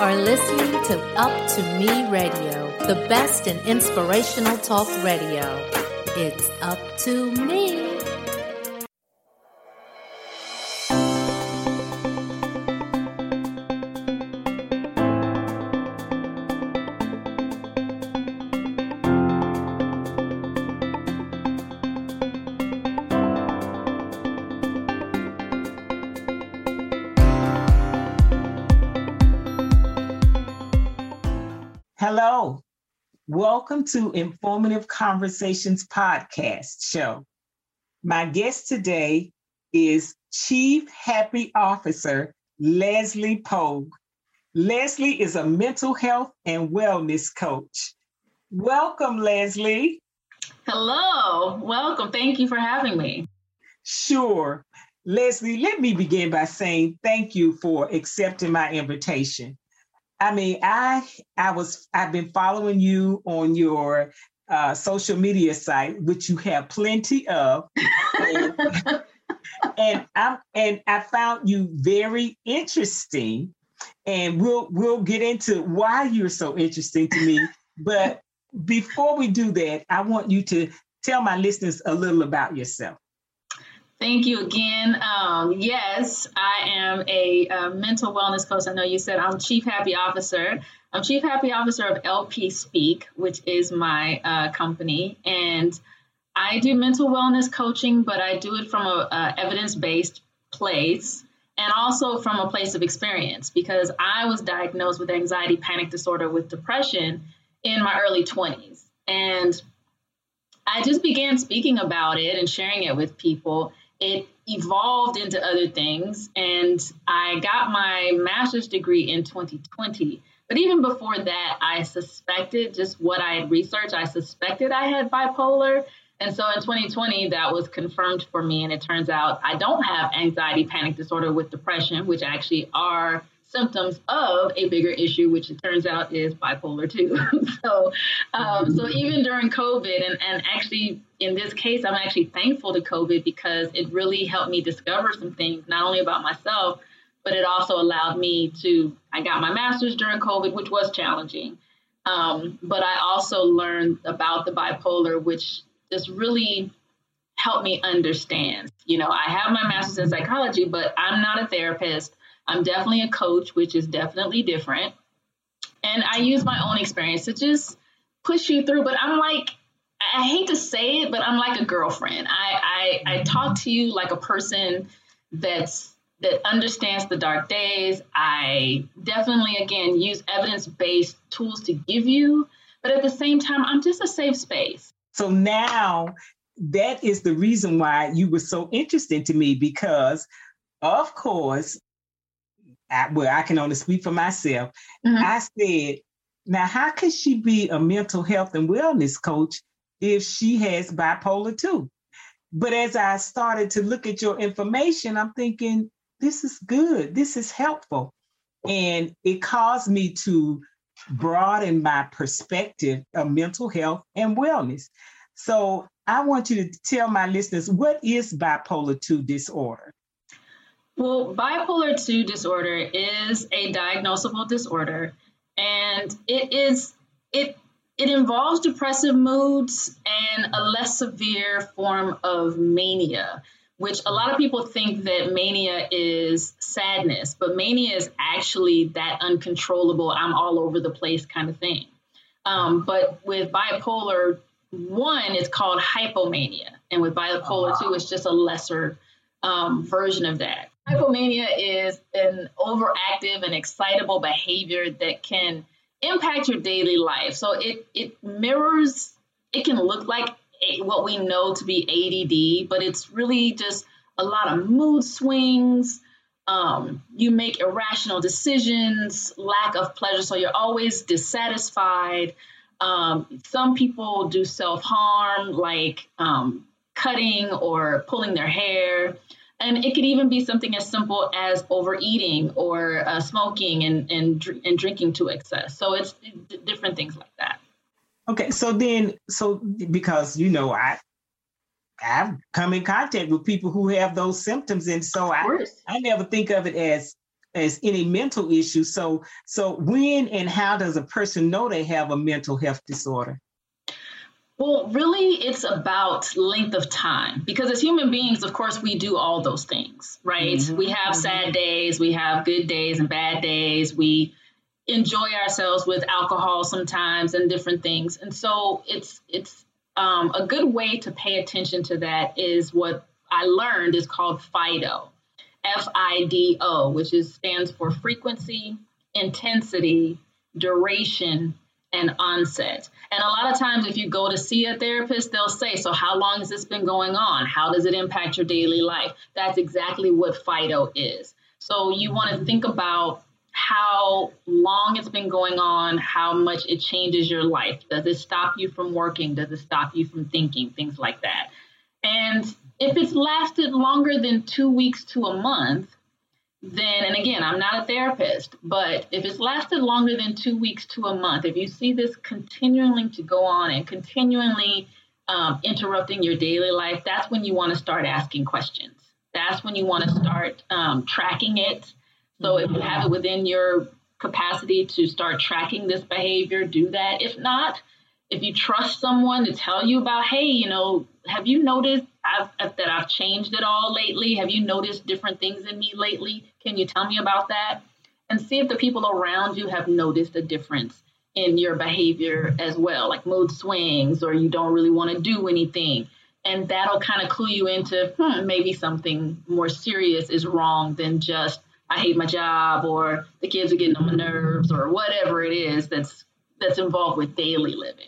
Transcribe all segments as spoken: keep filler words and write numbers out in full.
are listening to Up to Me Radio, the best in inspirational talk radio. It's up to me. Hello, welcome to Informative Conversations podcast show. My guest today is Chief Happy Officer Leslie Pogue. Leslie is a mental health and wellness coach. Welcome, Leslie. Hello, welcome. Thank you for having me. Sure. Leslie, let me begin by saying thank you for accepting my invitation. I mean, I I was I've been following you on your uh, social media site, which you have plenty of, and, and I and I found you very interesting. And we'll we'll get into why you're so interesting to me. But before we do that, I want you to tell my listeners a little about yourself. Thank you again. Um, yes, I am a, a mental wellness coach. I know you said I'm Chief Happy Officer. I'm Chief Happy Officer of L P Speak, which is my uh, company. And I do mental wellness coaching, but I do it from a, a evidence-based place and also from a place of experience, because I was diagnosed with anxiety, panic disorder with depression in my early twenties. And I just began speaking about it and sharing it with people. It evolved into other things, and I got my master's degree in twenty twenty. But even before that, I suspected just what I had researched. I suspected I had bipolar. And so in twenty twenty, that was confirmed for me. And it turns out I don't have anxiety, panic disorder with depression, which actually are symptoms of a bigger issue, which it turns out is bipolar two. so, um, so even during COVID, and, and actually in this case, I'm actually thankful to COVID because it really helped me discover some things, not only about myself, but it also allowed me to, I got my master's during COVID, which was challenging. Um, but I also learned about the bipolar, which just really helped me understand. You know, I have my master's in psychology, but I'm not a therapist. I'm definitely a coach, which is definitely different. And I use my own experience to just push you through. But I'm like, I hate to say it, but I'm like a girlfriend. I I, I talk to you like a person that's that understands the dark days. I definitely, again, use evidence-based tools to give you. But at the same time, I'm just a safe space. So now that is the reason why you were so interesting to me, because, of course, I, well, I can only speak for myself. Mm-hmm. I said, now, how could she be a mental health and wellness coach if she has bipolar two? But as I started to look at your information, I'm thinking, this is good. This is helpful. And it caused me to broaden my perspective of mental health and wellness. So I want you to tell my listeners, what is bipolar two disorder? Well, bipolar two disorder is a diagnosable disorder, and it is it it involves depressive moods and a less severe form of mania, which a lot of people think that mania is sadness, but mania is actually that uncontrollable, I'm all over the place kind of thing. Um, but with bipolar one, it's called hypomania, and with bipolar two, it's just a lesser um, version of that. Hypomania is an overactive and excitable behavior that can impact your daily life. So it it mirrors, it can look like a, what we know to be A D D, but it's really just a lot of mood swings. Um, you make irrational decisions, lack of pleasure. So you're always dissatisfied. Um, some people do self-harm, like um, cutting or pulling their hair. And it could even be something as simple as overeating or uh, smoking and, and and drinking to excess. So it's d- different things like that. Okay, so then, so because, you know, I, I've come in contact with people who have those symptoms. And so I, I never think of it as as any mental issue. So, so when and how does a person know they have a mental health disorder? Well, really, it's about length of time, because as human beings, of course, we do all those things, right? Mm-hmm. We have sad days, we have good days and bad days. We enjoy ourselves with alcohol sometimes and different things. And so it's it's um, a good way to pay attention to that is what I learned is called FIDO, F I D O, which is stands for frequency, intensity, duration, and onset. And a lot of times if you go to see a therapist, they'll say, so how long has this been going on? How does it impact your daily life? That's exactly what FIDO is. So you want to think about how long it's been going on, how much it changes your life. Does it stop you from working? Does it stop you from thinking? Things like that. And if it's lasted longer than two weeks to a month, then, and again, I'm not a therapist, but if it's lasted longer than two weeks to a month, if you see this continuing to go on and continually um, interrupting your daily life, that's when you want to start asking questions. That's when you want to start um, tracking it. So if you have it within your capacity to start tracking this behavior, do that. If not, if you trust someone to tell you about, hey, you know, have you noticed I've, that I've changed at all lately? Have you noticed different things in me lately? Can you tell me about that? And see if the people around you have noticed a difference in your behavior as well, like mood swings, or you don't really want to do anything. And that'll kind of clue you into hmm, maybe something more serious is wrong than just I hate my job, or the kids are getting on my nerves, or whatever it is that's that's involved with daily living.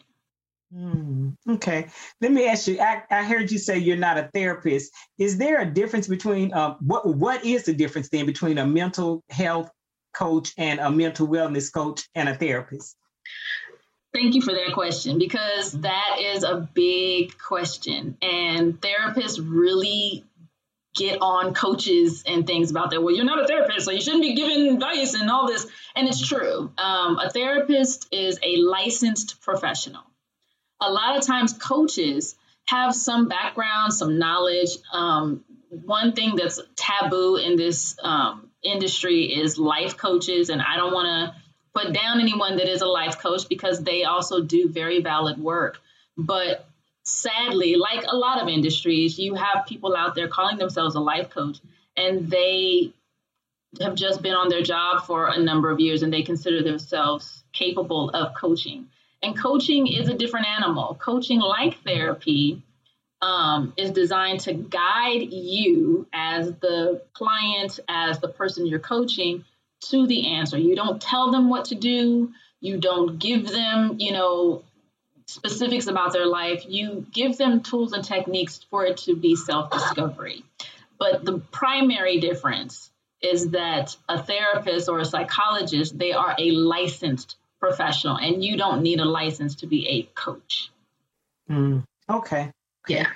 Mm, okay. Let me ask you, I, I heard you say you're not a therapist. Is there a difference between, uh, what what is the difference then between a mental health coach and a mental wellness coach and a therapist? Thank you for that question, because that is a big question. And therapists really get on coaches and things about that. Well, you're not a therapist, so you shouldn't be giving advice and all this. And it's true. Um, a therapist is a licensed professional. A lot of times coaches have some background, some knowledge. Um, one thing that's taboo in this um, industry is life coaches. And I don't want to put down anyone that is a life coach, because they also do very valid work. But sadly, like a lot of industries, you have people out there calling themselves a life coach, and they have just been on their job for a number of years, and they consider themselves capable of coaching. And coaching is a different animal. Coaching, like therapy, um, is designed to guide you as the client, as the person you're coaching, to the answer. You don't tell them what to do. You don't give them, you know, specifics about their life. You give them tools and techniques for it to be self-discovery. But the primary difference is that a therapist or a psychologist, they are a licensed professional, and you don't need a license to be a coach. Mm, okay. Yeah.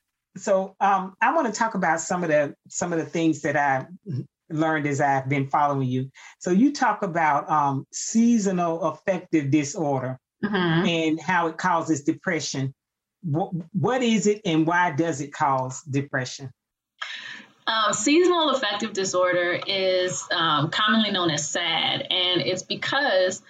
So um, I want to talk about some of the some of the things that I learned as I've been following you. So you talk about um, seasonal affective disorder. Mm-hmm. And how it causes depression. What, what is it, and why does it cause depression? Um, seasonal affective disorder is um, commonly known as SAD, and it's because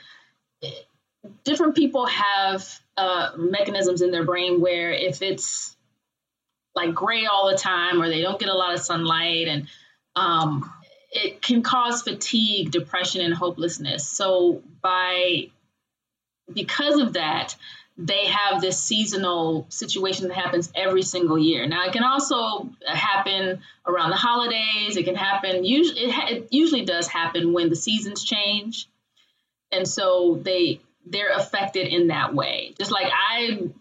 different people have uh, mechanisms in their brain where if it's like gray all the time, or they don't get a lot of sunlight, and um, it can cause fatigue, depression, and hopelessness. So by Because of that, they have this seasonal situation that happens every single year. Now, it can also happen around the holidays. It can happen, usually, it, ha- it usually does happen when the seasons change. And so they, they're affected in that way. Just like I,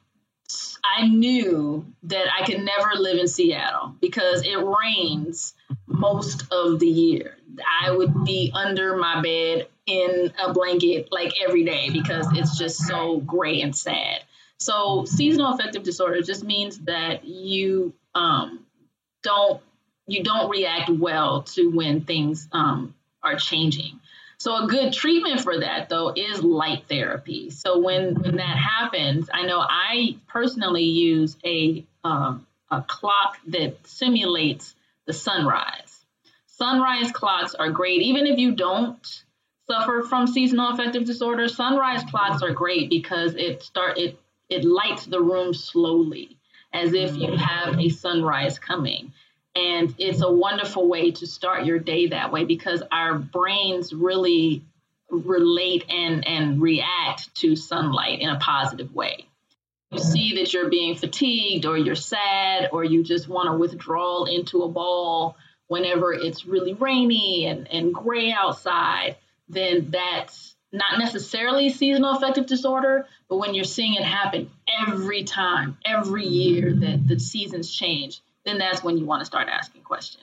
I knew that I could never live in Seattle because it rains most of the year. I would be under my bed in a blanket like every day because it's just so gray and sad. So seasonal affective disorder just means that you um, don't you don't react well to when things um, are changing. So a good treatment for that, though, is light therapy. So when, when that happens, I know I personally use a um, a clock that simulates the sunrise. sunrise clocks are great. Even if you don't suffer from seasonal affective disorder, sunrise clocks are great because it start it it lights the room slowly, as if you have a sunrise coming. And it's a wonderful way to start your day that way, because our brains really relate and, and react to sunlight in a positive way. You see that you're being fatigued, or you're sad, or you just want to withdraw into a ball whenever it's really rainy and, and gray outside, then that's not necessarily seasonal affective disorder. But when you're seeing it happen every time, every year that the seasons change, then that's when you want to start asking questions.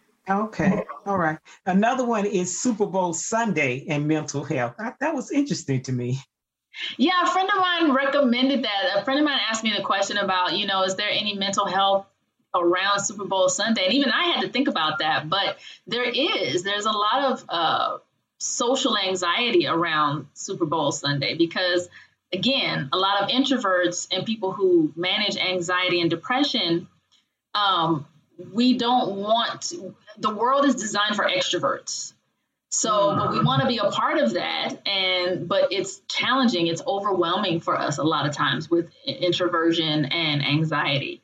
Okay. All right. Another one is Super Bowl Sunday and mental health. I, that was interesting to me. Yeah, a friend of mine recommended that. A friend of mine asked me the question about, you know, is there any mental health around Super Bowl Sunday? And even I had to think about that. But there is. There's a lot of uh, social anxiety around Super Bowl Sunday because, again, a lot of introverts and people who manage anxiety and depression, um, we don't want to, the world is designed for extroverts. So, but we want to be a part of that. And, but it's challenging. It's overwhelming for us a lot of times with introversion and anxiety.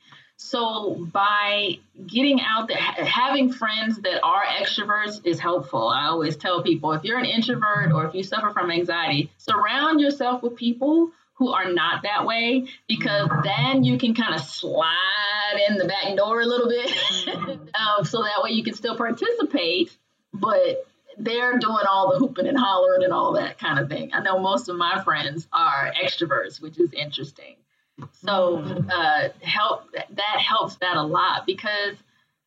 So by getting out there, having friends that are extroverts is helpful. I always tell people, if you're an introvert or if you suffer from anxiety, surround yourself with people who are not that way, because then you can kind of slide in the back door a little bit. um, so that way you can still participate, but they're doing all the hooping and hollering and all that kind of thing. I know most of my friends are extroverts, which is interesting. So uh, help that helps that a lot, because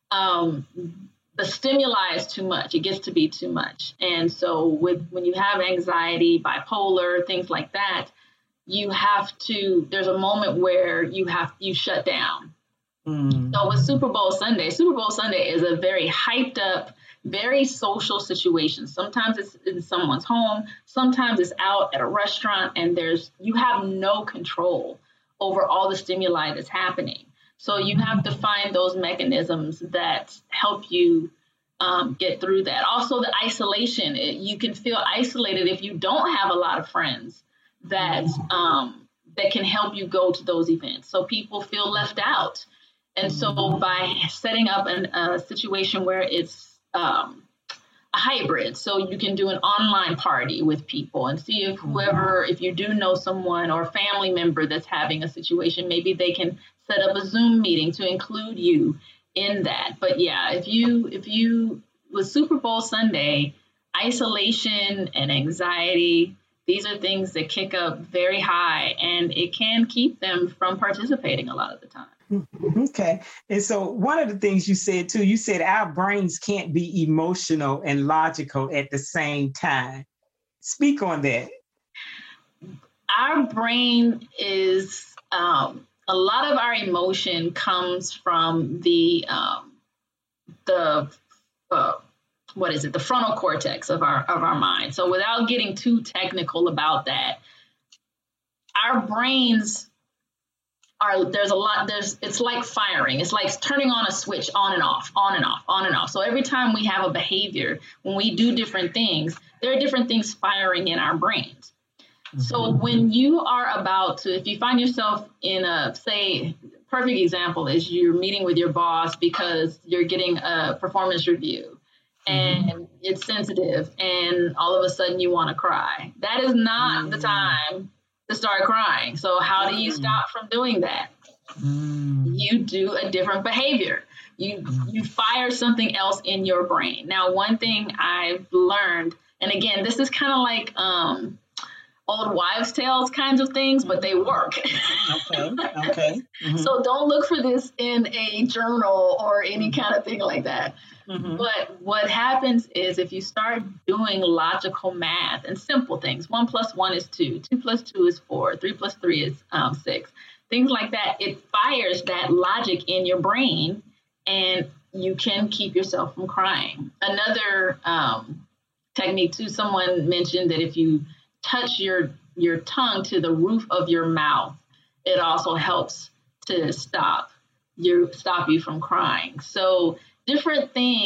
um, the stimuli is too much. It gets to be too much. And so with when you have anxiety, bipolar, things like that, you have to, there's a moment where you have, you shut down. Mm. So with Super Bowl Sunday, Super Bowl Sunday is a very hyped up, very social situation. Sometimes it's in someone's home, sometimes it's out at a restaurant, and there's, you have no control over all the stimuli that's happening. So you have to find those mechanisms that help you um, get through that. Also the isolation, it, you can feel isolated if you don't have a lot of friends that um, that can help you go to those events. So people feel left out. And so by setting up an, a situation where it's um, a hybrid, so you can do an online party with people and see if whoever, if you do know someone or a family member that's having a situation, maybe they can set up a Zoom meeting to include you in that. But yeah, if you, if you, with Super Bowl Sunday, isolation and anxiety, these are things that kick up very high, and it can keep them from participating a lot of the time. Okay. And so one of the things you said too, you said our brains can't be emotional and logical at the same time. Speak on that. Our brain is, um, a lot of our emotion comes from the, um, the, uh, what is it? The frontal cortex of our, of our mind. So without getting too technical about that, our brains are, there's a lot, there's, it's like firing. It's like turning on a switch on and off, on and off, on and off. So every time we have a behavior, when we do different things, there are different things firing in our brains. Mm-hmm. So when you are about to, if you find yourself in a, say, perfect example is you're meeting with your boss because you're getting a performance review and mm-hmm. it's sensitive and all of a sudden you want to cry. That is not mm-hmm. the time to start crying. So how do you stop from doing that? Mm. You do a different behavior. You mm. you fire something else in your brain. Now, one thing I've learned, and again, this is kind of like um, old wives' tales kinds of things, but they work. Okay, okay. Mm-hmm. So don't look for this in a journal or any kind of thing like that. Mm-hmm. But what happens is if you start doing logical math and simple things, one plus one is two, two plus two is four, three plus three is um, six, things like that, it fires that logic in your brain and you can keep yourself from crying. Another um, technique too, someone mentioned that if you touch your, your tongue to the roof of your mouth, it also helps to stop you, stop you from crying. So different things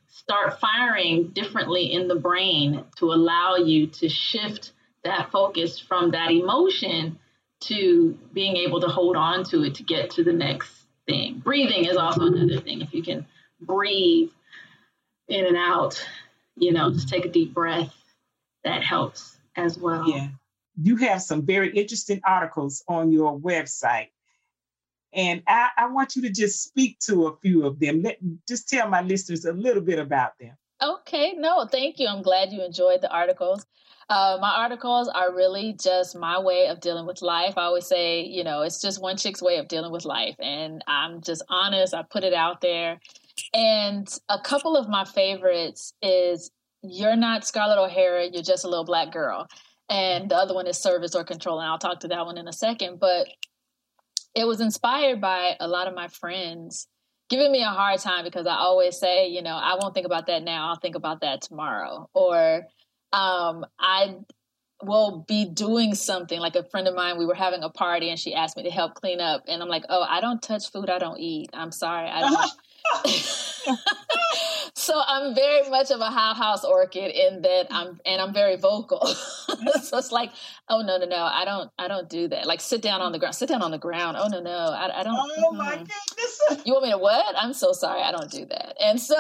start firing differently in the brain to allow you to shift that focus from that emotion to being able to hold on to it to get to the next thing. Breathing is also another thing. If you can breathe in and out, you know, just take a deep breath, that helps as well. Yeah. You have some very interesting articles on your website. And I, I want you to just speak to a few of them. Let, just tell my listeners a little bit about them. Okay, no, thank you. I'm glad you enjoyed the articles. Uh, my articles are really just my way of dealing with life. I always say, you know, it's just one chick's way of dealing with life. And I'm just honest. I put it out there. And a couple of my favorites is You're Not Scarlett O'Hara, You're Just a Little Black Girl. And the other one is Service or Control. And I'll talk to that one in a second. But it was inspired by a lot of my friends giving me a hard time because I always say, you know, I won't think about that now. I'll think about that tomorrow. Or um, I will be doing something. Like a friend of mine, we were having a party and she asked me to help clean up. And I'm like, oh, I don't touch food I don't eat. I'm sorry. I don't. So I'm very much of a hothouse orchid in that I'm, and I'm very vocal. So it's like, oh no, no, no, I don't, I don't do that. Like sit down on the ground, sit down on the ground. Oh no, no, I, I don't. Oh mm-hmm. my goodness. You want me to what? I'm so sorry. I don't do that. And so,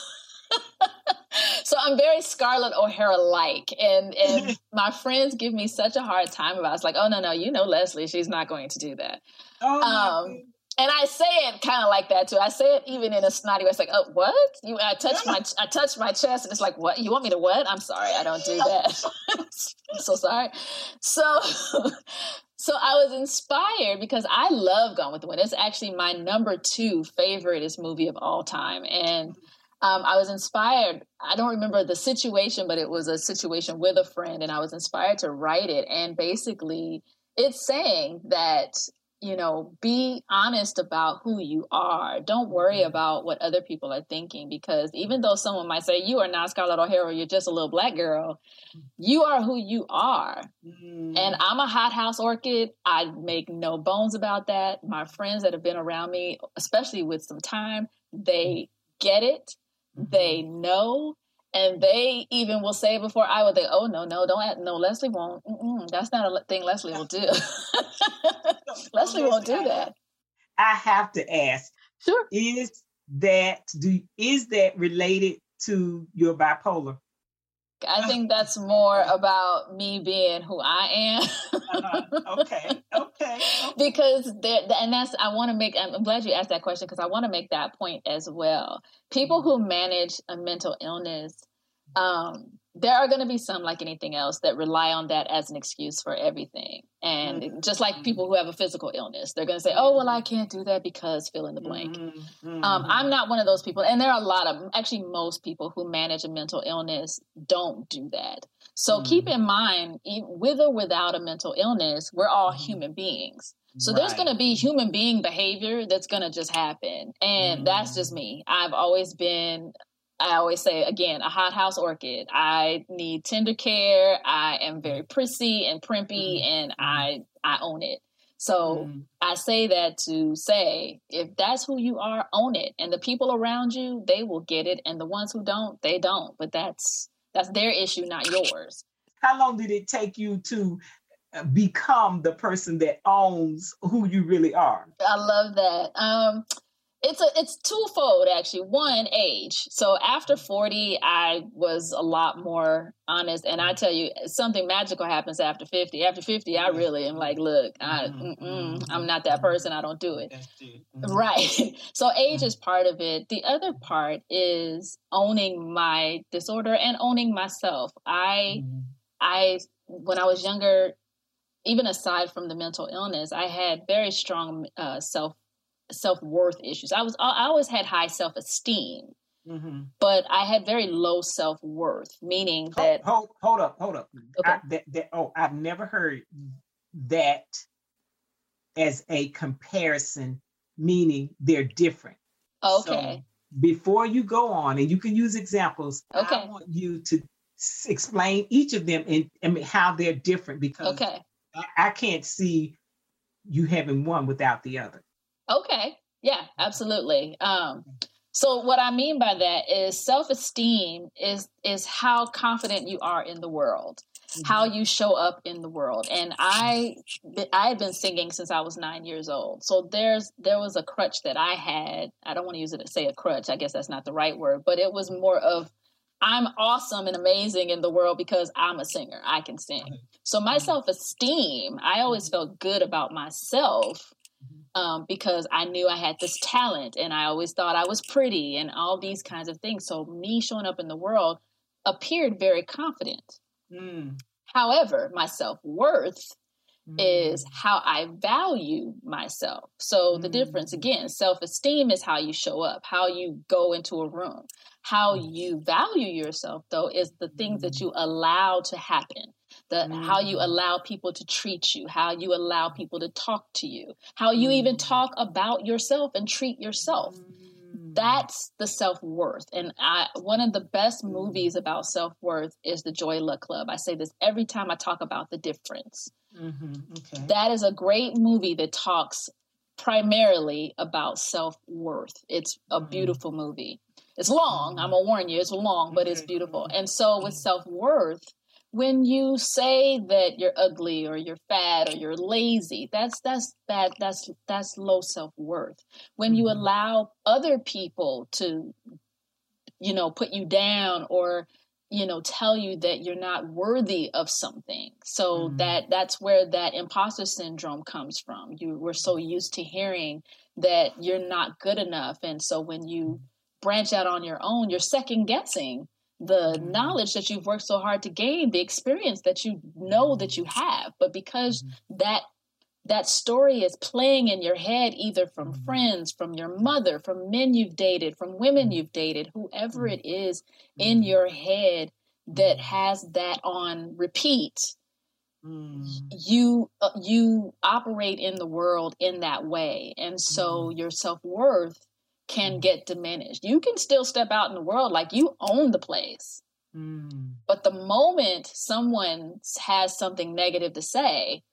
so I'm very Scarlett O'Hara-like, and, and my friends give me such a hard time about it. It's like, oh no, no, you know, Leslie, she's not going to do that. Oh, um, And I say it kind of like that too. I say it even in a snotty way. It's like, oh, what? You? I touch my, I touch my chest, and it's like, what? You want me to what? I'm sorry, I don't do that. I'm so sorry. So, so I was inspired because I love Gone with the Wind. It's actually my number two favoriteest movie of all time, and um, I was inspired. I don't remember the situation, but it was a situation with a friend, and I was inspired to write it. And basically, it's saying that, you know, be honest about who you are. Don't worry about what other people are thinking, because even though someone might say you are not Scarlett O'Hara, you're just a little black girl, you are who you are. Mm. And I'm a hothouse orchid. I make no bones about that. My friends that have been around me, especially with some time, they get it. They know. And they even will say before I would think, oh, no, no, don't act, no, Leslie won't. Mm-mm, that's not a thing Leslie will do. Leslie won't do that. I have to ask, sure. Is that, do, is that related to your bipolar? I think that's more about me being who I am. uh-huh. Okay, okay. okay. Because there, and that's, I want to make, I'm glad you asked that question because I want to make that point as well. People who manage a mental illness, um, there are going to be some, like anything else, that rely on that as an excuse for everything. And mm-hmm. just like people who have a physical illness, they're going to say, oh, well, I can't do that because fill in the blank. Mm-hmm. Um, I'm not one of those people. And there are a lot of, actually most people who manage a mental illness don't do that. So mm-hmm. keep in mind, with or without a mental illness, we're all mm-hmm. human beings. So right. there's going to be human being behavior that's going to just happen. And mm-hmm. that's just me. I've always been, I always say, again, a hothouse orchid. I need tender care. I am very prissy and primpy, mm-hmm. and I, I own it. So mm-hmm. I say that to say, if that's who you are, own it. And the people around you, they will get it. And the ones who don't, they don't. But that's that's their issue, not yours. How long did it take you to become the person that owns who you really are? I love that. Um, it's a, it's twofold, actually. One, age. So after forty, I was a lot more honest. And I tell you, something magical happens after fifty. After fifty, I really am like, look, I, mm-mm, I'm not that person. I don't do it. Mm-hmm. Right. So age is part of it. The other part is owning my disorder and owning myself. I, mm-hmm. I, when I was younger, even aside from the mental illness, I had very strong uh, self self-worth issues. I was I always had high self-esteem, mm-hmm. but I had very low self-worth, meaning that hold hold, hold up, hold up. Okay. I, that, that, oh, I've never heard that as a comparison, meaning they're different. Okay. So before you go on, and you can use examples, okay. I want you to explain each of them and, and how they're different, because okay. I, I can't see you having one without the other. Okay. Yeah, absolutely. Um, So what I mean by that is self-esteem is is how confident you are in the world, mm-hmm. how you show up in the world. And I I had been singing since I was nine years old. So there's there was a crutch that I had. I don't want to use it to say a crutch. I guess that's not the right word, but it was more of I'm awesome and amazing in the world because I'm a singer. I can sing. So my self-esteem, I always felt good about myself. Um, because I knew I had this talent and I always thought I was pretty and all these kinds of things. So me showing up in the world appeared very confident. Mm. However, my self-worth mm. is how I value myself. So mm. the difference, again, self-esteem is how you show up, how you go into a room. How you value yourself, though, is the things that you allow to happen. The mm. how you allow people to treat you, how you allow people to talk to you, how you mm. even talk about yourself and treat yourself. Mm. That's the self-worth. And I, one of the best mm. movies about self-worth is The Joy Luck Club. I say this every time I talk about the difference. Mm-hmm. Okay. That is a great movie that talks primarily about self-worth. It's a mm. beautiful movie. It's long. I'm going to warn you. It's long, but it's beautiful. And so with self-worth, when you say that you're ugly or you're fat or you're lazy, that's that's bad. That's that's low self-worth. When you allow other people to, you know, put you down or, you know, tell you that you're not worthy of something. So mm. that that's where that imposter syndrome comes from. You we're so used to hearing that you're not good enough. And so when you branch out on your own, you're second guessing the mm-hmm. knowledge that you've worked so hard to gain, the experience that you know that you have. But because mm-hmm. that that story is playing in your head, either from mm-hmm. friends, from your mother, from men you've dated, from women you've dated, whoever it is mm-hmm. in your head that has that on repeat, mm-hmm. you uh, you operate in the world in that way. And so mm-hmm. your self-worth can get diminished. You can still step out in the world like you own the place. Mm. But the moment someone has something negative to say,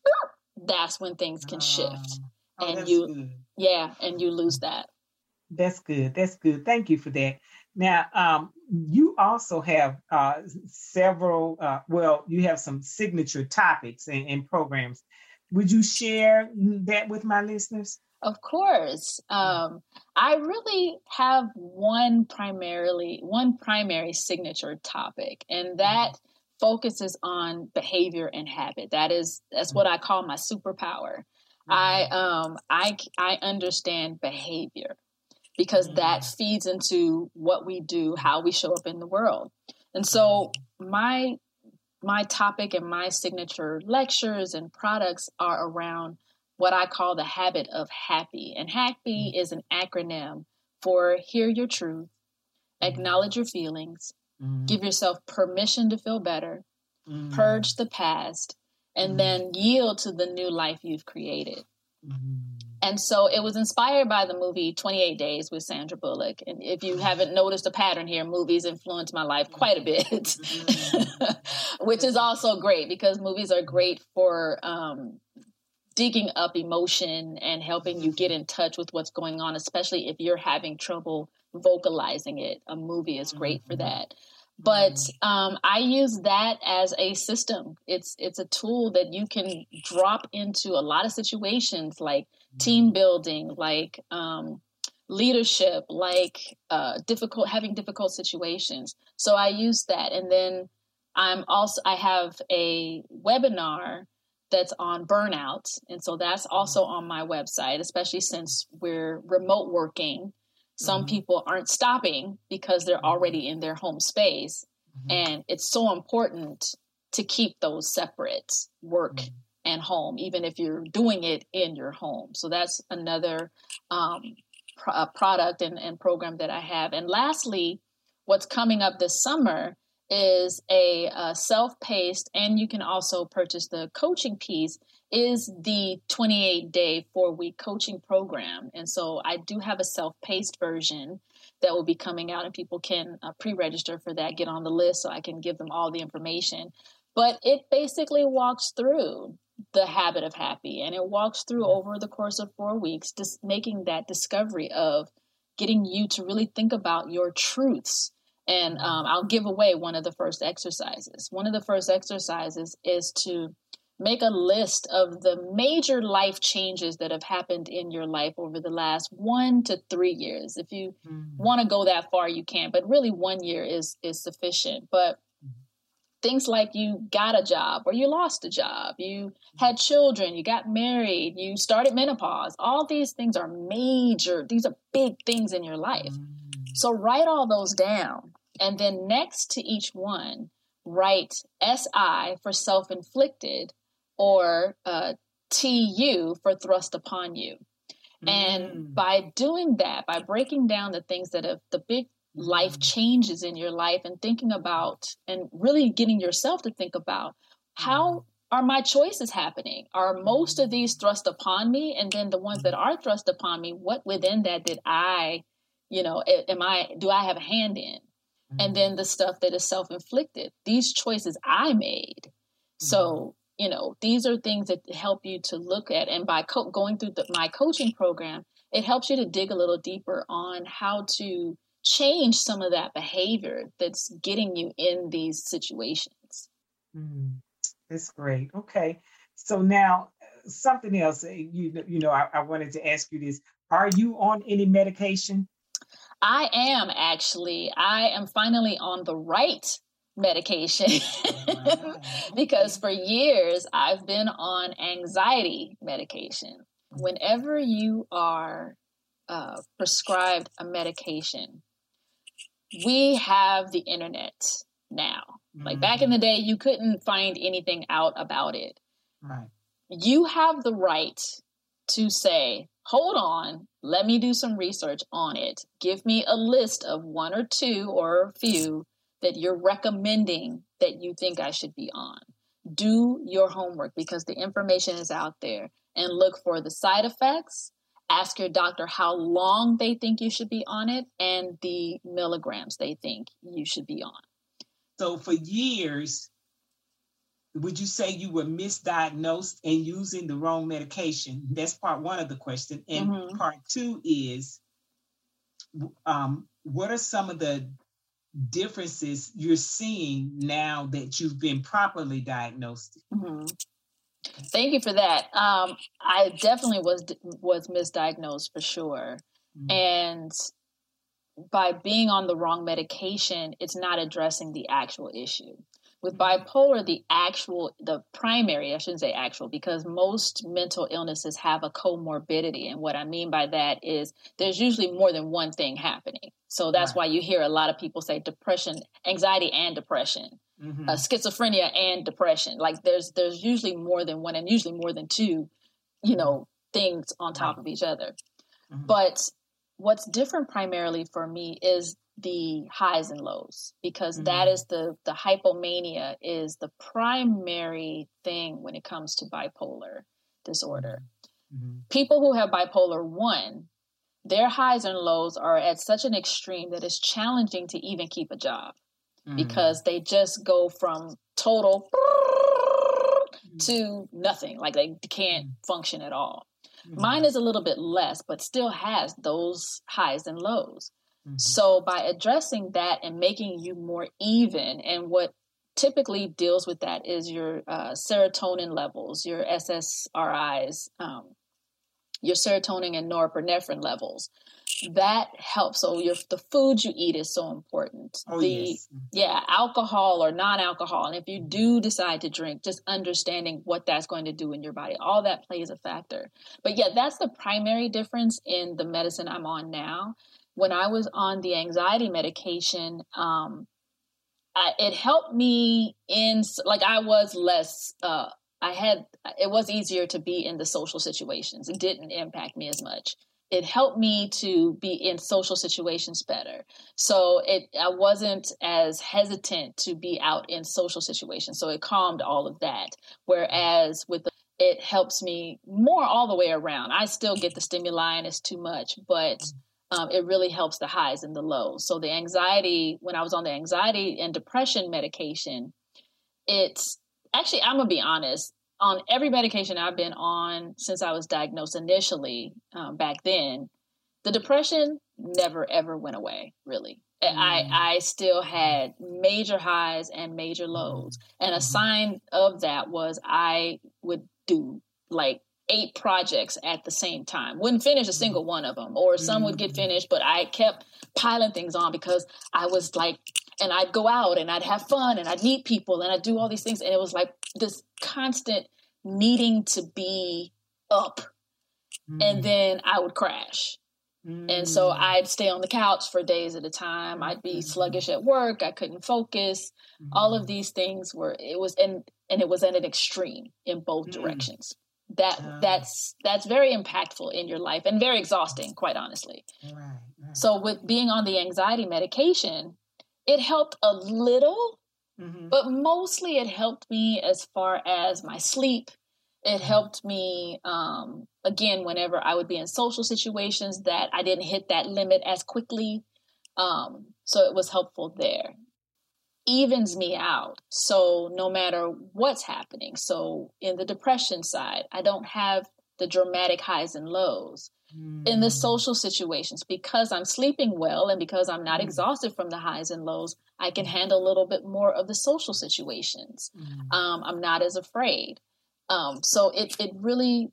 that's when things can shift. Oh, and you, good. yeah, and you lose that. That's good. That's good. Thank you for that. Now, um, you also have uh, several, uh, well, you have some signature topics and, and programs. Would you share that with my listeners? Of course. Um, I really have one primarily, one primary signature topic, and that focuses on behavior and habit. That is, that's what I call my superpower. Mm-hmm. I, um, I, I understand behavior because mm-hmm. that feeds into what we do, how we show up in the world. And so my, my topic and my signature lectures and products are around what I call the habit of happy. And happy is an acronym for hear your truth, acknowledge your feelings, mm-hmm. give yourself permission to feel better, mm-hmm. purge the past, and mm-hmm. then yield to the new life you've created. Mm-hmm. And so it was inspired by the movie twenty-eight days with Sandra Bullock. And if you haven't noticed a pattern here, movies influence my life quite a bit, mm-hmm. which is also great because movies are great for um, digging up emotion and helping you get in touch with what's going on, especially if you're having trouble vocalizing it. A movie is great for that. But um, I use that as a system. It's it's a tool that you can drop into a lot of situations like team building, like um, leadership, like uh, difficult having difficult situations. So I use that. And then I'm also I have a webinar that's on burnout. And so that's also on my website, especially since we're remote working. Some mm-hmm. people aren't stopping because they're already in their home space. Mm-hmm. And it's so important to keep those separate, work mm-hmm. and home, even if you're doing it in your home. So that's another um, pro- product and, and program that I have. And lastly, what's coming up this summer is a, a self-paced, and you can also purchase the coaching piece, is the twenty-eight day, four-week coaching program. And so I do have a self-paced version that will be coming out, and people can uh, pre-register for that, get on the list so I can give them all the information. But it basically walks through the habit of happy, and it walks through over the course of four weeks, just making that discovery of getting you to really think about your truths. And um, I'll give away one of the first exercises. One of the first exercises is to make a list of the major life changes that have happened in your life over the last one to three years. If you mm-hmm. want to go that far, you can, but really one year is, is sufficient. But mm-hmm. things like you got a job or you lost a job, you had children, you got married, you started menopause. All these things are major. These are big things in your life. Mm-hmm. So write all those down. And then next to each one, write S I for self-inflicted or uh, T U for thrust upon you. Mm. And by doing that, by breaking down the things that have the big life changes in your life and thinking about and really getting yourself to think about how are my choices happening? Are most of these thrust upon me? And then the ones that are thrust upon me, what within that did I, you know, am I, do I have a hand in? And then the stuff that is self-inflicted, these choices I made. Mm-hmm. So, you know, these are things that help you to look at. And by co- going through the, my coaching program, it helps you to dig a little deeper on how to change some of that behavior that's getting you in these situations. Mm, that's great. Okay. So now something else, you, you know, I, I wanted to ask you this. Are you on any medication? I am actually. I am finally on the right medication because for years I've been on anxiety medication. Whenever you are uh, prescribed a medication, we have the internet now. Mm-hmm. Like back in the day, you couldn't find anything out about it. Right. You have the right to say, hold on, let me do some research on it. Give me a list of one or two or a few that you're recommending that you think I should be on. Do your homework because the information is out there and look for the side effects. Ask your doctor how long they think you should be on it and the milligrams they think you should be on. So for years, would you say you were misdiagnosed and using the wrong medication? That's part one of the question. And mm-hmm. part two is, um, what are some of the differences you're seeing now that you've been properly diagnosed? Mm-hmm. Thank you for that. Um, I definitely was was misdiagnosed for sure. Mm-hmm. And by being on the wrong medication, it's not addressing the actual issue. With bipolar, the actual, the primary, I shouldn't say actual, because most mental illnesses have a comorbidity. And what I mean by that is there's usually more than one thing happening. So that's right. why you hear a lot of people say depression, anxiety and depression, mm-hmm. uh, schizophrenia and depression. Like there's there's usually more than one and usually more than two, you know, things on top right. of each other. Mm-hmm. But what's different primarily for me is the highs and lows, because mm-hmm. that is the, the hypomania is the primary thing when it comes to bipolar disorder. Mm-hmm. People who have bipolar one, their highs and lows are at such an extreme that it's challenging to even keep a job mm-hmm. because they just go from total mm-hmm. to nothing. Like they can't mm-hmm. function at all. Mm-hmm. Mine is a little bit less, but still has those highs and lows. Mm-hmm. So by addressing that and making you more even, and what typically deals with that is your uh, serotonin levels, your S S R Is, um, your serotonin and norepinephrine levels. That helps. So your the food you eat is so important. Oh, the yes. yeah, alcohol or non-alcohol. And if you do decide to drink, just understanding what that's going to do in your body. All that plays a factor. But yeah, that's the primary difference in the medicine I'm on now. When I was on the anxiety medication, um, I, it helped me in, like I was less, uh, I had, it was easier to be in the social situations. It didn't impact me as much. It helped me to be in social situations better. So it, I wasn't as hesitant to be out in social situations. So it calmed all of that. Whereas with the, it helps me more all the way around. I still get the stimuli and it's too much, but Um, it really helps the highs and the lows. So the anxiety, when I was on the anxiety and depression medication, it's actually, I'm going to be honest, on every medication I've been on since I was diagnosed initially um, back then, the depression never, ever went away, really. Mm-hmm. I, I still had major highs and major lows. And a sign of that was I would do like eight projects at the same time. Wouldn't finish a single one of them, or some would get finished, but I kept piling things on because I was like, and I'd go out and I'd have fun and I'd meet people and I'd do all these things. And it was like this constant needing to be up. Mm. And then I would crash. Mm. And so I'd stay on the couch for days at a time. I'd be sluggish at work. I couldn't focus. Mm. All of these things were, it was, and, and it was at an extreme in both mm. directions. That uh, that's that's very impactful in your life and very exhausting, quite honestly. Right, right. So with being on the anxiety medication, it helped a little, mm-hmm. but mostly it helped me as far as my sleep. It helped me, um, again, whenever I would be in social situations that I didn't hit that limit as quickly. Um, so it was helpful there. Evens me out. So no matter what's happening. So in the depression side, I don't have the dramatic highs and lows. Mm. In the social situations, because I'm sleeping well and because I'm not mm. exhausted from the highs and lows, I can handle a little bit more of the social situations. Mm. Um, I'm not as afraid. Um, so it, it really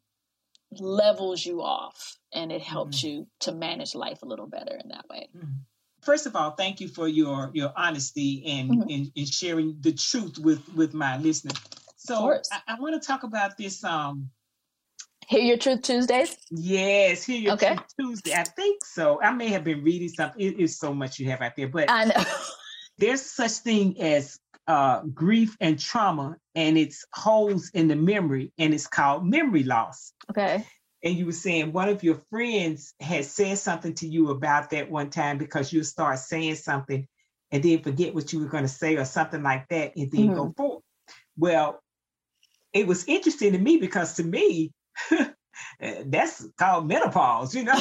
levels you off and it helps mm. you to manage life a little better in that way. Mm. First of all, thank you for your, your honesty and, mm-hmm. and, and sharing the truth with, with my listeners. So I, I want to talk about this. Um, Hear Your Truth Tuesdays? Yes, Hear Your okay. Truth Tuesday. I think so. I may have been reading something. It is so much you have out there, but I know. There's such thing as uh, grief and trauma, and it's holes in the memory, and it's called memory loss. Okay. And you were saying one of your friends had said something to you about that one time because you start saying something and then forget what you were going to say or something like that and then mm-hmm. go forward. Well, it was interesting to me because to me, that's called menopause, you know?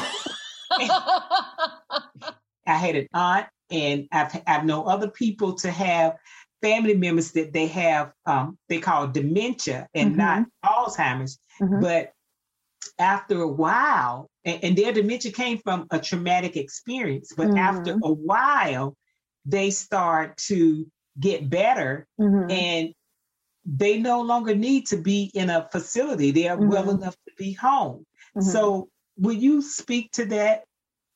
I had an aunt and I've, I've known other people to have family members that they have, um, they call dementia and mm-hmm. not Alzheimer's, mm-hmm. but after a while, and, and their dementia came from a traumatic experience, but mm-hmm. after a while, they start to get better mm-hmm. and they no longer need to be in a facility. They are mm-hmm. well enough to be home. Mm-hmm. So will you speak to that?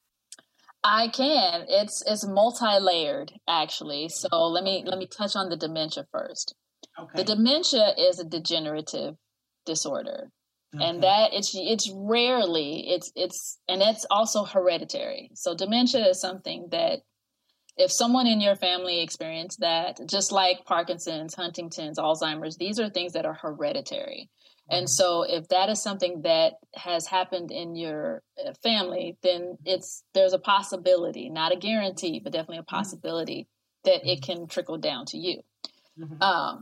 I can. It's it's multi-layered, actually. So let me let me touch on the dementia first. Okay. The dementia is a degenerative disorder. Okay. And that it's it's rarely it's it's and it's also hereditary. So dementia is something that if someone in your family experienced that, just like Parkinson's, Huntington's, Alzheimer's, these are things that are hereditary. Mm-hmm. And so if that is something that has happened in your family, then it's there's a possibility, not a guarantee, but definitely a possibility mm-hmm. that it can trickle down to you. Mm-hmm. Um,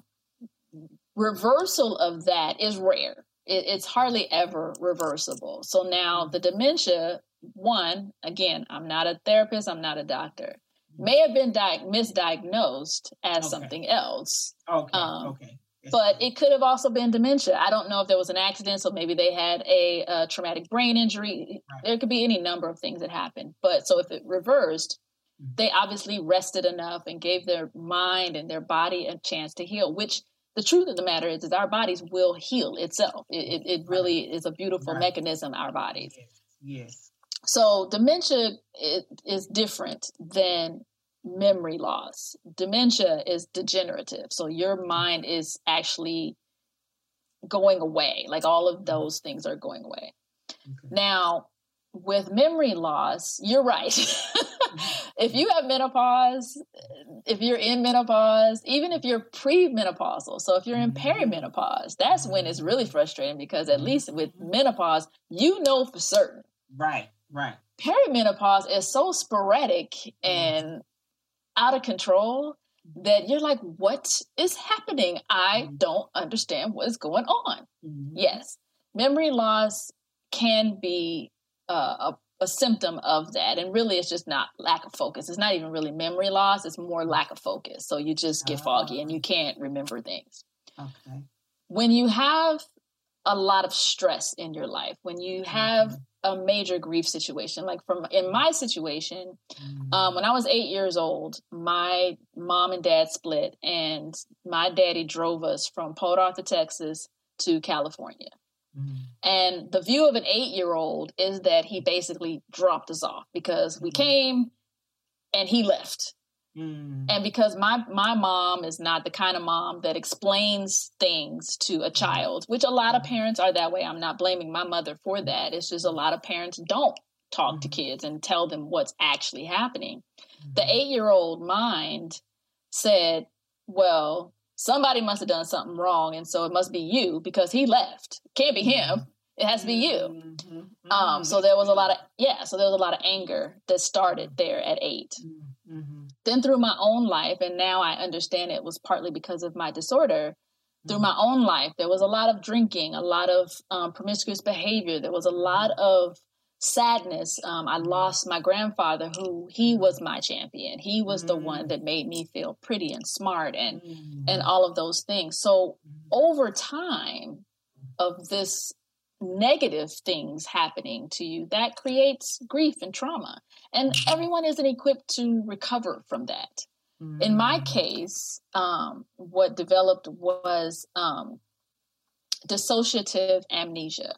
reversal of that is rare. It's hardly ever reversible. So now the dementia, one, again, I'm not a therapist, I'm not a doctor, may have been di- misdiagnosed as okay. something else. Okay, um, okay. But it could have also been dementia. I don't know if there was an accident, so maybe they had a, a traumatic brain injury. Right. There could be any number of things that happened. But so if it reversed, mm-hmm. they obviously rested enough and gave their mind and their body a chance to heal, which the truth of the matter is, is our bodies will heal itself. It, it, it really right. is a beautiful right. mechanism, our bodies. Yes. yes. So dementia is, is different than memory loss. Dementia is degenerative. So your mind is actually going away. Like all of those things are going away. Okay. Now, with memory loss, you're right. If you have menopause, if you're in menopause, even if you're premenopausal, so if you're in perimenopause, that's when it's really frustrating because at least with menopause, you know for certain. Right, right. Perimenopause is so sporadic and out of control that you're like, what is happening? I don't understand what is going on. Mm-hmm. Yes, memory loss can be uh, a a symptom of that. And really, it's just not lack of focus. It's not even really memory loss. It's more lack of focus. So you just get foggy and you can't remember things. Okay. When you have a lot of stress in your life, when you have mm-hmm. a major grief situation, like from in my situation, mm-hmm. um, when I was eight years old, my mom and dad split, and my daddy drove us from Port Arthur, Texas to California. Mm-hmm. And the view of an eight-year-old is that he basically dropped us off because we came and he left. Mm. And because my, my mom is not the kind of mom that explains things to a child, which a lot of parents are that way. I'm not blaming my mother for that. It's just a lot of parents don't talk mm. to kids and tell them what's actually happening. Mm. The eight-year-old mind said, well, somebody must have done something wrong, and so it must be you because he left. It can't be him. It has to be you. Mm-hmm. Mm-hmm. Um, so there was a lot of, yeah, so there was a lot of anger that started there at eight. Mm-hmm. Then through my own life, and now I understand it was partly because of my disorder, mm-hmm. through my own life, there was a lot of drinking, a lot of um, promiscuous behavior. There was a lot of sadness. Um, I lost my grandfather, who he was my champion. He was mm-hmm. the one that made me feel pretty and smart and, mm-hmm. and all of those things. So over time of this negative things happening to you, that creates grief and trauma. And everyone isn't equipped to recover from that. Mm-hmm. In my case, um, what developed was um, dissociative amnesia.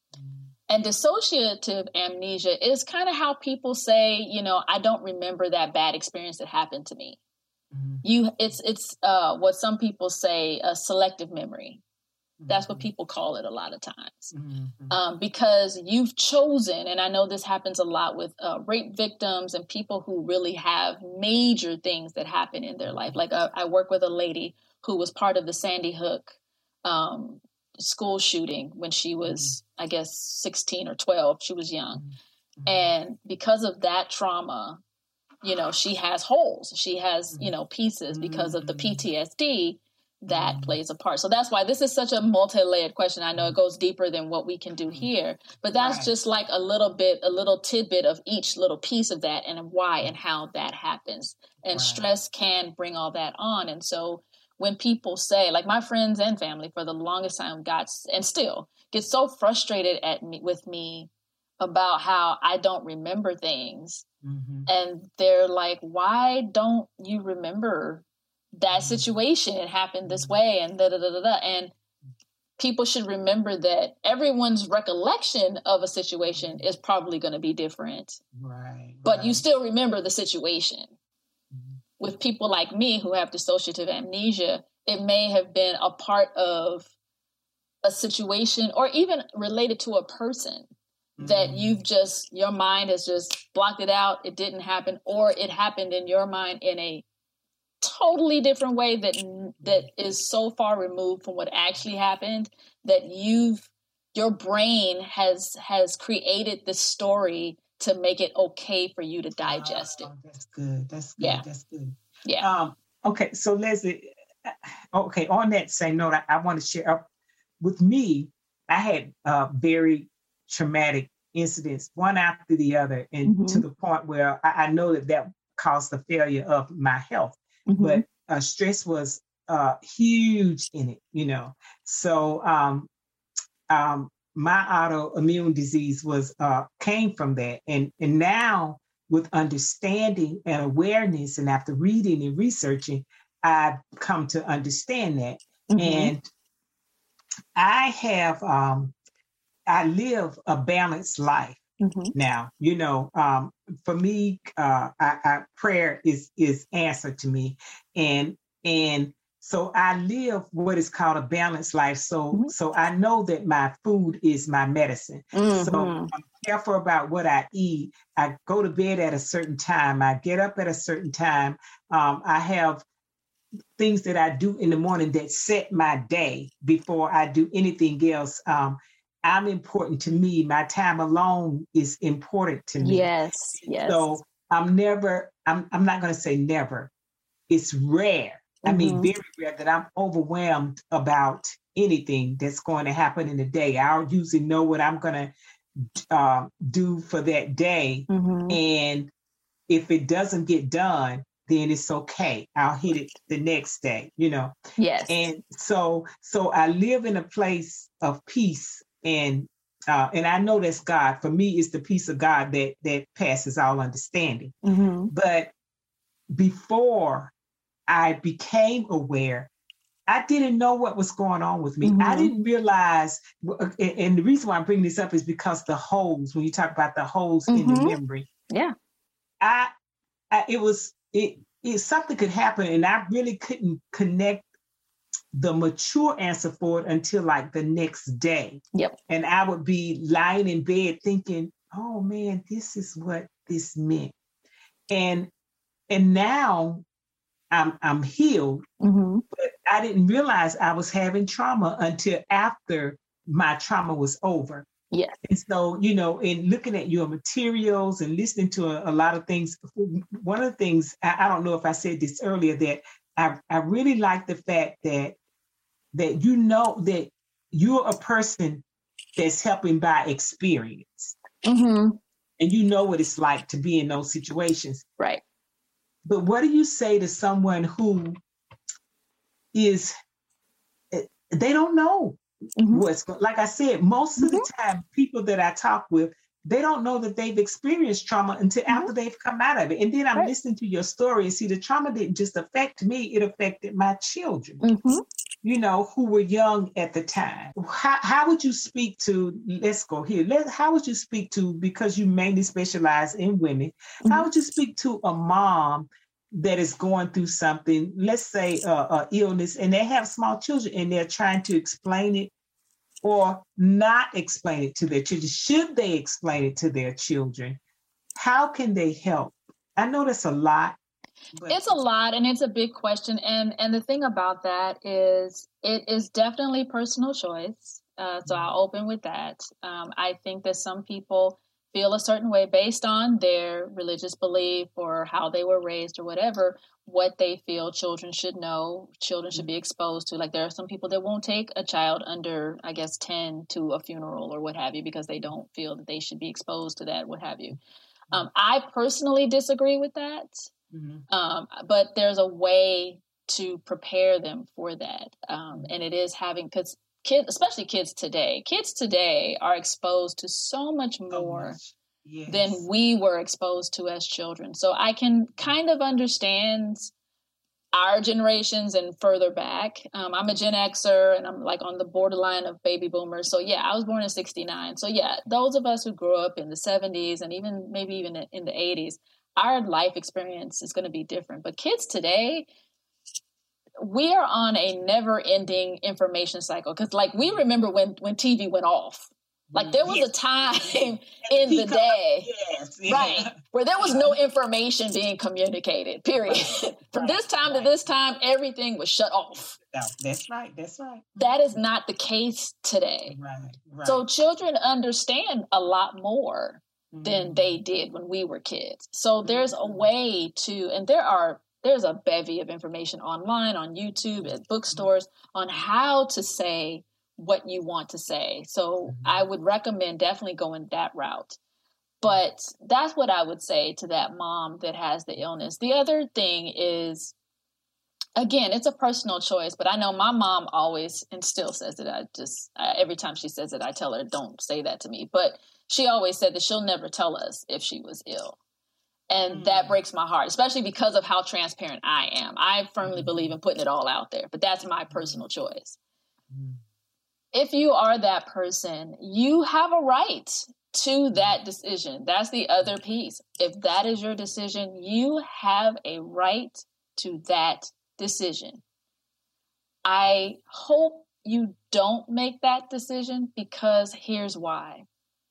And dissociative amnesia is kind of how people say, you know, I don't remember that bad experience that happened to me. Mm-hmm. You, it's it's uh, what some people say a selective memory. That's what people call it a lot of times, mm-hmm. um, because you've chosen, and I know this happens a lot with uh, rape victims and people who really have major things that happen in their life. Like uh, I work with a lady who was part of the Sandy Hook um, school shooting when she was, mm-hmm. I guess, sixteen or twelve. She was young. Mm-hmm. And because of that trauma, you know, she has holes. She has, you know, pieces because of the P T S D. That mm. plays a part. So that's why this is such a multi-layered question. I know it goes deeper than what we can do here, but that's right. just like a little bit, a little tidbit of each little piece of that and why and how that happens. And right. stress can bring all that on. And so when people say, like my friends and family for the longest time got, and still get so frustrated at me with me about how I don't remember things. Mm-hmm. And they're like, why don't you remember that situation? It happened this way and da da da da da. And people should remember that everyone's recollection of a situation is probably going to be different. Right. But right. you still remember the situation. Mm-hmm. With people like me who have dissociative amnesia, it may have been a part of a situation or even related to a person mm-hmm. that you've just, your mind has just blocked it out. It didn't happen, or it happened in your mind in a totally different way that that is so far removed from what actually happened that you've your brain has has created this story to make it okay for you to digest it. Oh, that's good. That's good. Yeah. That's good. Yeah. Um, okay. So Leslie, okay. On that same note, I, I want to share uh, with me. I had uh, very traumatic incidents, one after the other, and mm-hmm. to the point where I, I know that that caused the failure of my health. Mm-hmm. But uh, stress was uh, huge in it, you know. So um, um, my autoimmune disease was uh, came from that, and and now with understanding and awareness, and after reading and researching, I've come to understand that. Mm-hmm. And I have um, I live a balanced life. Mm-hmm. Now, you know, um, for me, uh, I, I, prayer is is answered to me, and and so I live what is called a balanced life. So mm-hmm. so I know that my food is my medicine. Mm-hmm. So I'm careful about what I eat. I go to bed at a certain time. I get up at a certain time. Um, I have things that I do in the morning that set my day before I do anything else. Um, I'm important to me. My time alone is important to me. Yes, yes. So I'm never, I'm I'm not going to say never. It's rare. Mm-hmm. I mean, very rare that I'm overwhelmed about anything that's going to happen in the day. I'll usually know what I'm going to uh, do for that day. Mm-hmm. And if it doesn't get done, then it's okay. I'll hit it the next day, you know? Yes. And so, so I live in a place of peace, and, uh, and I know that's God. For me, it's the peace of God that, that passes all understanding. Mm-hmm. But before I became aware, I didn't know what was going on with me. Mm-hmm. I didn't realize, and the reason why I'm bringing this up is because the holes, when you talk about the holes mm-hmm. in the memory. Yeah. I, I it was, it, it, something could happen, and I really couldn't connect the mature answer for it until like the next day. Yep. And I would be lying in bed thinking, oh man, this is what this meant. And, and now I'm I'm healed, mm-hmm. but I didn't realize I was having trauma until after my trauma was over. Yes. And so, you know, in looking at your materials and listening to a, a lot of things, one of the things, I, I don't know if I said this earlier, that I, I really like the fact that that you know that you're a person that's helping by experience. Mm-hmm. And you know what it's like to be in those situations. Right. But what do you say to someone who is, they don't know mm-hmm. what's going, like I said, most mm-hmm. of the time, people that I talk with, they don't know that they've experienced trauma until mm-hmm. after they've come out of it. And then I'm right. listening to your story and see the trauma didn't just affect me, it affected my children, mm-hmm. you know, who were young at the time. How, how would you speak to, let's go here, Let, how would you speak to, because you mainly specialize in women, mm-hmm. how would you speak to a mom that is going through something, let's say uh, uh, illness, and they have small children and they're trying to explain it or not explain it to their children? Should they explain it to their children? How can they help? I know that's a lot. But it's a lot, and it's a big question. And and the thing about that is it is definitely personal choice. Uh, so I'll open with that. Um, I think that some people feel a certain way based on their religious belief or how they were raised or whatever, what they feel children should know, children should be exposed to. Like there are some people that won't take a child under, I guess, ten to a funeral or what have you, because they don't feel that they should be exposed to that, what have you. Um, I personally disagree with that, mm-hmm. um, but there's a way to prepare them for that. Um, and it is having, because kids, especially kids today, kids today are exposed to so much more so yes. than we were exposed to as children. So I can kind of understand our generations and further back. Um, I'm a Gen Xer and I'm like on the borderline of baby boomers. So yeah, I was born in sixty-nine. So yeah, those of us who grew up in the seventies and even maybe even in the eighties, our life experience is going to be different. But kids today, we are on a never-ending information cycle. Because like we remember when, when T V went off. Like there was yes. a time in the day, yes. yeah. right, where there was no information being communicated, period. Right. From right. this time right. to this time, everything was shut off. No, that's right, that's right. That is not the case today. Right, right. So children understand a lot more mm-hmm. than they did when we were kids. So there's a way to, and there are, there's a bevy of information online, on YouTube, at bookstores, on how to say what you want to say. So mm-hmm. I would recommend definitely going that route. But that's what I would say to that mom that has the illness. The other thing is, again, it's a personal choice, but I know my mom always, and still says it, I just, uh, every time she says it, I tell her, don't say that to me. But she always said that she'll never tell us if she was ill. And mm-hmm. that breaks my heart, especially because of how transparent I am. I firmly mm-hmm. believe in putting it all out there, but that's my personal choice. Mm-hmm. If you are that person, you have a right to that decision. That's the other piece. If that is your decision, you have a right to that decision. I hope you don't make that decision, because here's why.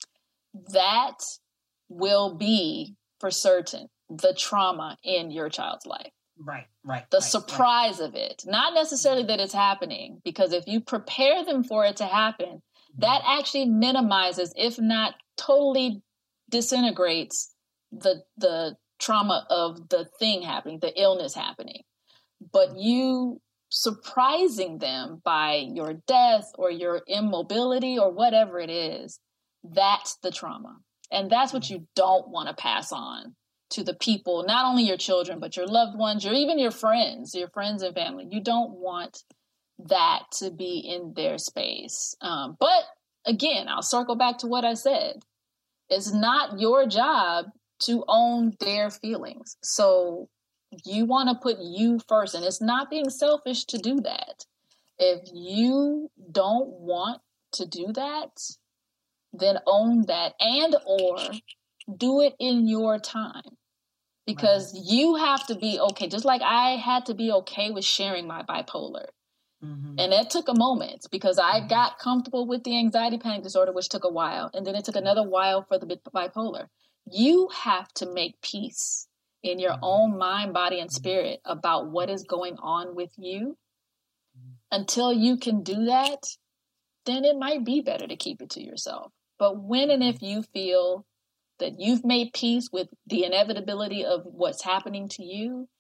That will be, for certain, the trauma in your child's life. Right, right. The right, surprise right. of it. Not necessarily that it's happening, because if you prepare them for it to happen, that actually minimizes, if not totally disintegrates, the the trauma of the thing happening, the illness happening. But you surprising them by your death or your immobility or whatever it is, that's the trauma. And that's what you don't want to pass on to the people, not only your children, but your loved ones, or even your friends, your friends and family. You don't want that to be in their space. Um, but again, I'll circle back to what I said. It's not your job to own their feelings. So you want to put you first, and it's not being selfish to do that. If you don't want to do that, then own that, and or do it in your time. Because right. you have to be okay, just like I had to be okay with sharing my bipolar. Mm-hmm. And it took a moment because I mm-hmm. got comfortable with the anxiety panic disorder, which took a while. And then it took another while for the bipolar. You have to make peace in your mm-hmm. own mind, body, and spirit about what is going on with you. Mm-hmm. Until you can do that, then it might be better to keep it to yourself. But when and if you feel that you've made peace with the inevitability of what's happening to you,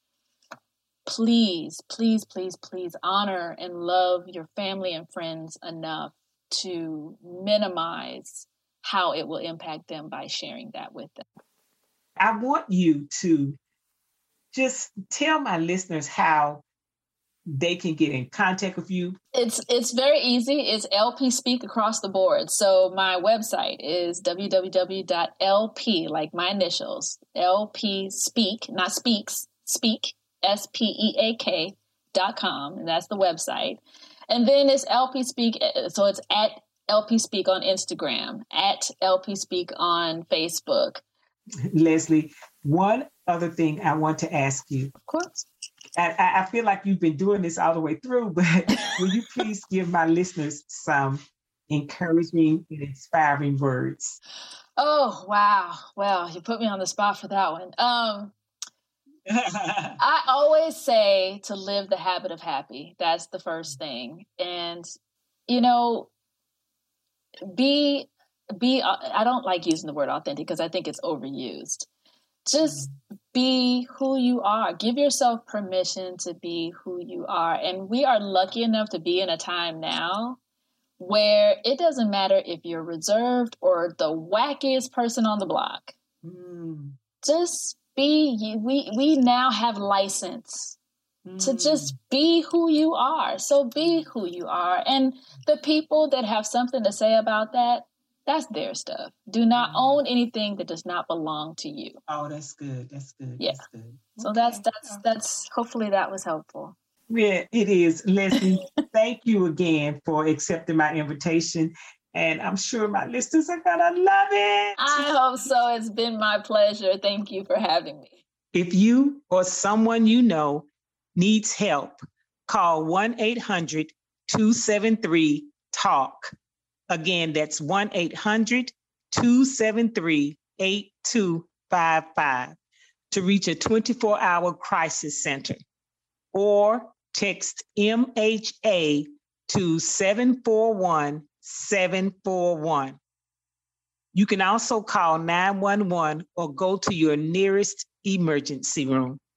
please, please, please, please honor and love your family and friends enough to minimize how it will impact them by sharing that with them. I want you to just tell my listeners how they can get in contact with you. It's it's very easy. It's L P Speak across the board. So my website is w w w dot l p, like my initials, L P Speak, not Speaks, Speak, S P E A K dot com. And that's the website. And then it's L P Speak. So it's at L P Speak on Instagram, at L P Speak on Facebook. Leslie, one other thing I want to ask you. Of course. I, I feel like you've been doing this all the way through, but will you please give my listeners some encouraging and inspiring words? Oh, wow. Well, you put me on the spot for that one. Um, I always say to live the habit of happy. That's the first thing. And, you know, be, be, I don't like using the word authentic because I think it's overused. Just be who you are. Give yourself permission to be who you are. And we are lucky enough to be in a time now where it doesn't matter if you're reserved or the wackiest person on the block. Mm. Just be, we, we now have license mm. to just be who you are. So be who you are. And the people that have something to say about that, that's their stuff. Do not own anything that does not belong to you. Oh, that's good. That's good. Yeah. That's good. So okay. that's that's that's hopefully that was helpful. Yeah, it is. Leslie, thank you again for accepting my invitation. And I'm sure my listeners are gonna love it. I hope so. It's been my pleasure. Thank you for having me. If you or someone you know needs help, call one eight hundred two seven three talk. Again, that's one eight hundred two seven three eight two five five to reach a twenty-four hour crisis center, or text M H A to seven four one seven four one. You can also call nine one one or go to your nearest emergency room.